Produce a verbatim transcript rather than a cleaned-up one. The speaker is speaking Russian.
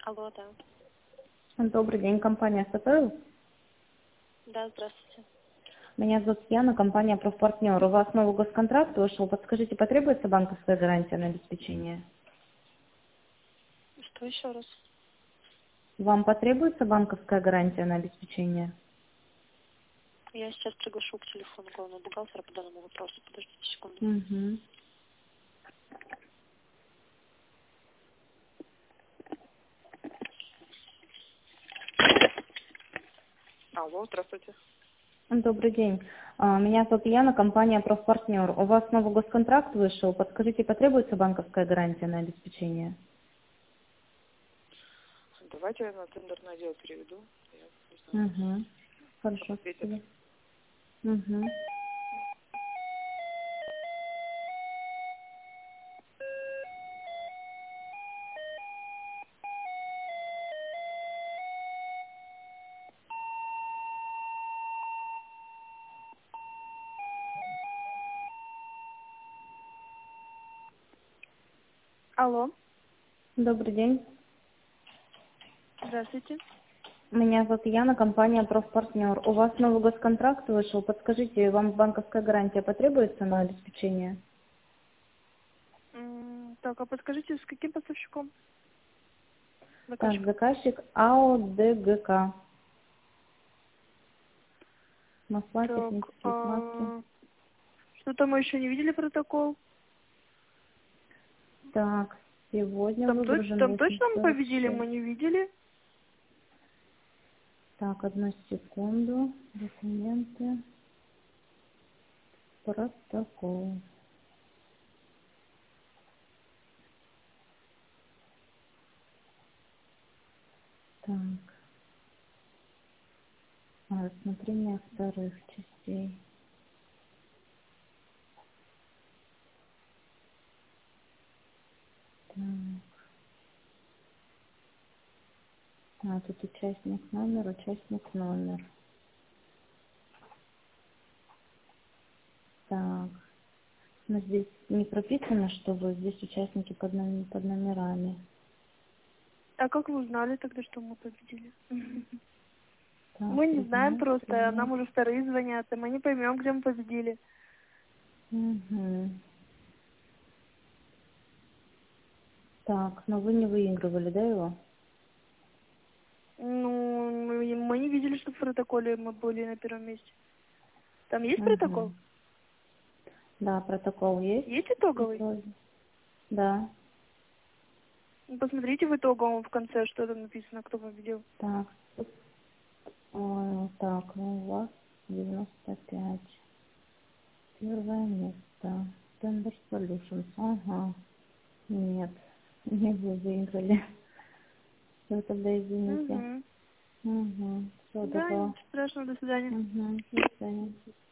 Алло, да. Добрый день, компания «Сатойл». Да, здравствуйте. Меня зовут Яна, компания «Профпартнер». У вас новый госконтракт вышел. Подскажите, потребуется банковская гарантия на обеспечение? Что еще раз? Вам потребуется банковская гарантия на обеспечение? Я сейчас приглашу к телефону главного бухгалтера по данному вопросу. Подождите секунду. Угу. Алло, здравствуйте. Добрый день. А, Меня зовут Яна, компания «Профпартнер». У вас новый госконтракт вышел. Подскажите, потребуется банковская гарантия на обеспечение? Давайте я на тендерное отдел переведу. Я не знаю. Угу. Хорошо, Ответят. спасибо. Угу. Алло, Добрый день. здравствуйте. Меня зовут Яна, компания «Профпартнер». У вас новый госконтракт вышел. Подскажите, вам банковская гарантия потребуется на обеспечение? М, Так, а подскажите, с каким поставщиком? Так, Заказчиком. заказчик АО ДГК. Масла, Так, технические смазки. а, что-то мы еще не видели протокол. Так, сегодня Там, точ- выгружен там восемь точно мы сорок победили, мы шесть. не видели. Так, одну секунду. Документы. Протокол. Так. А, рассмотрение вторых частей. Так. А, тут участник номер, участник номер. Так. Но здесь не прописано, что вы здесь участники под, номи- под номерами. А как вы узнали тогда, что мы победили? Так, Мы не знаем предмет, просто, а предмет. нам уже вторые звонят, и мы не поймем, где мы победили. Угу. Так, но вы не выигрывали, да, его? Ну, мы мы не видели, что в протоколе мы были на первом месте. Там есть Угу. протокол? Да, протокол есть. Есть итоговый? Вроде. Да. Ну, посмотрите в итоговом в конце, что там написано, кто победил. Так. Ой, так, ну у вас девяносто пять. Первое место. Tender Solutions. Ага. Нет, не вы выиграли. Все, тогда извините. Угу. Угу. Все, Да, добро. ничего страшного, до свидания. Угу. До свидания.